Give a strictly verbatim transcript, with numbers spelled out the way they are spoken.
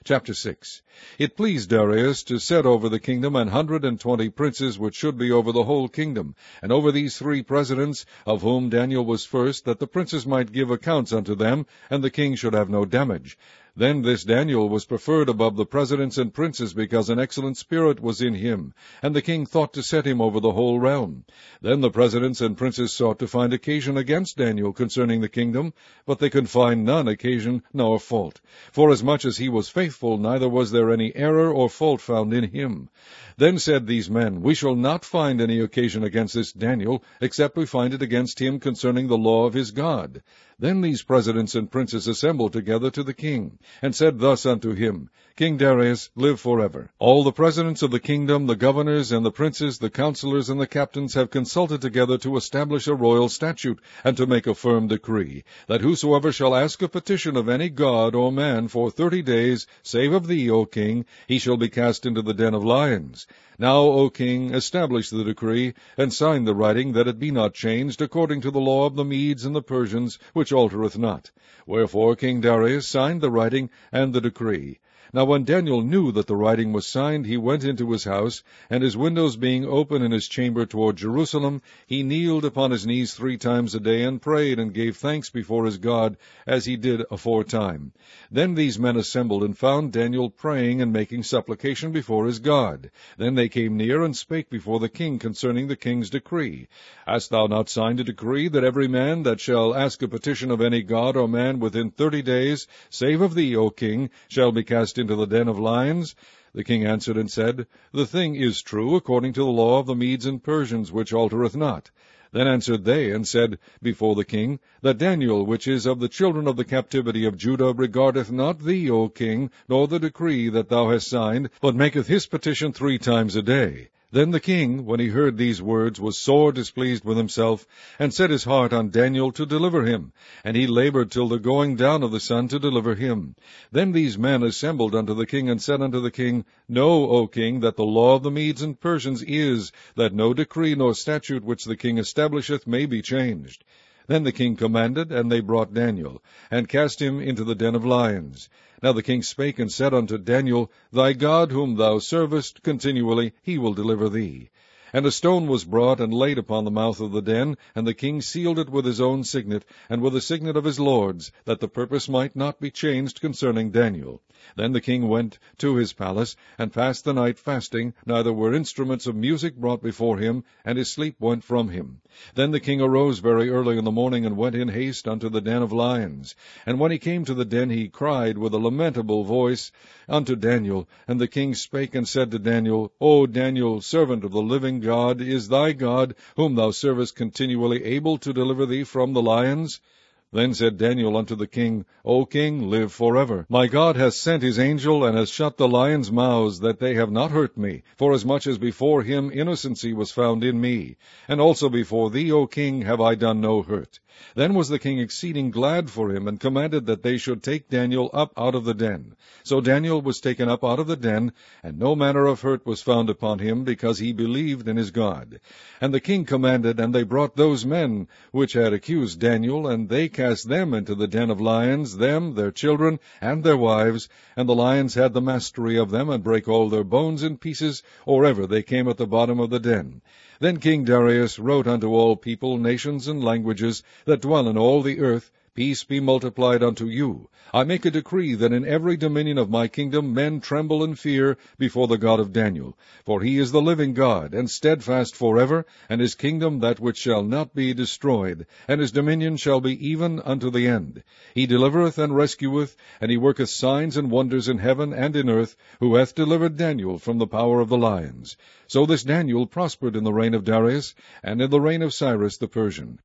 Chapter six. It pleased Darius to set over the kingdom an hundred and twenty princes which should be over the whole kingdom, and over these three presidents, of whom Daniel was first, that the princes might give accounts unto them, and the king should have no damage. Then this Daniel was preferred above the presidents and princes, because an excellent spirit was in him, and the king thought to set him over the whole realm. Then the presidents and princes sought to find occasion against Daniel concerning the kingdom, but they could find none occasion nor fault. Forasmuch as he was faithful, neither was there any error or fault found in him. Then said these men, We shall not find any occasion against this Daniel, except we find it against him concerning the law of his God. Then these presidents and princes assembled together to the king, and said thus unto him, King Darius, live forever. All the presidents of the kingdom, the governors, and the princes, the counselors, and the captains have consulted together to establish a royal statute, and to make a firm decree, that whosoever shall ask a petition of any god or man for thirty days, save of thee, O king, he shall be cast into the den of lions. Now, O king, establish the decree, and sign the writing, that it be not changed, according to the law of the Medes and the Persians, which altereth not. Wherefore King Darius signed the writing and the decree. Now when Daniel knew that the writing was signed, he went into his house, and his windows being open in his chamber toward Jerusalem, he kneeled upon his knees three times a day, and prayed, and gave thanks before his God, as he did aforetime. Then these men assembled, and found Daniel praying and making supplication before his God. Then they came near, and spake before the king concerning the king's decree. Hast thou not signed a decree, that every man that shall ask a petition of any god or man within thirty days, save of thee, O king, shall be cast into the den of lions? The king answered and said, The thing is true, according to the law of the Medes and Persians, which altereth not. Then answered they, and said before the king, that Daniel, which is of the children of the captivity of Judah, regardeth not thee, O king, nor the decree that thou hast signed, but maketh his petition three times a day. Then the king, when he heard these words, was sore displeased with himself, and set his heart on Daniel to deliver him. And he labored till the going down of the sun to deliver him. Then these men assembled unto the king, and said unto the king, Know, O king, that the law of the Medes and Persians is, that no decree nor statute which the king establisheth may be changed. Then the king commanded, and they brought Daniel, and cast him into the den of lions. Now the king spake and said unto Daniel, Thy God whom thou servest continually, he will deliver thee. And a stone was brought and laid upon the mouth of the den, and the king sealed it with his own signet, and with the signet of his lords, that the purpose might not be changed concerning Daniel. Then the king went to his palace, and passed the night fasting, neither were instruments of music brought before him, and his sleep went from him. Then the king arose very early in the morning, and went in haste unto the den of lions. And when he came to the den, he cried with a lamentable voice unto Daniel. And the king spake and said to Daniel, O Daniel, servant of the living God, is thy God, whom thou servest continually, able to deliver thee from the lions? Then said Daniel unto the king, O king, live forever. My God hath sent his angel, and hath shut the lions' mouths, that they have not hurt me, forasmuch as before him innocency was found in me. And also before thee, O king, have I done no hurt. Then was the king exceeding glad for him, and commanded that they should take Daniel up out of the den. So Daniel was taken up out of the den, and no manner of hurt was found upon him, because he believed in his God. And the king commanded, and they brought those men which had accused Daniel, and they cast them into the den of lions, them, their children, and their wives, and the lions had the mastery of them, and brake all their bones in pieces, or ever they came at the bottom of the den. Then King Darius wrote unto all people, nations, and languages, that dwell in all the earth, Peace be multiplied unto you. I make a decree that in every dominion of my kingdom men tremble and fear before the God of Daniel. For he is the living God, and steadfast forever, and his kingdom that which shall not be destroyed, and his dominion shall be even unto the end. He delivereth and rescueth, and he worketh signs and wonders in heaven and in earth, who hath delivered Daniel from the power of the lions. So this Daniel prospered in the reign of Darius, and in the reign of Cyrus the Persian.